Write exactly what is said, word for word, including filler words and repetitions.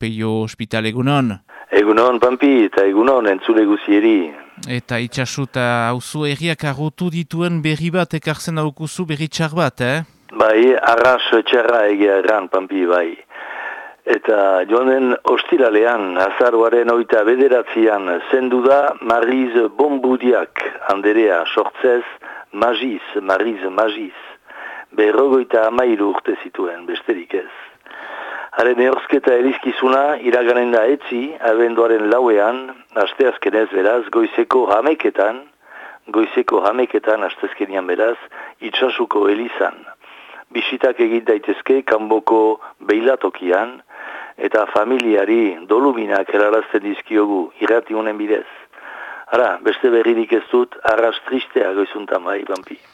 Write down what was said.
Peio Hospital, egunon. Egunon, Pampi, eta egunon, entzule guzieri. Eta itxasuta hauzu erriak agotu dituen berri bat ekartzen daukuzu berri txar bat, eh? Bai, arras txarra egia erran, Pampi, bai. Eta joanen ostiralean, azaruaren oita bederatzian, zendu da Mariz Bonbudiak, anderea, sortzez, Magiz, Mariz Magiz. Berrogoita amairu urte zituen, besterik ez. Haren ehorzketa erizkizuna iraganen da etzi, abenduaren lauean, asteazkenez beraz, goizeko hameketan, goizeko hameketan, asteazkenian beraz, itxasuko elizan. Bisitak egin daitezke kanboko beilatokian, eta familiari doluminak erarazten dizkiogu irrati honen bidez. Hara, beste berririk ez dut, arras tristea goizuntan bai, Pampi.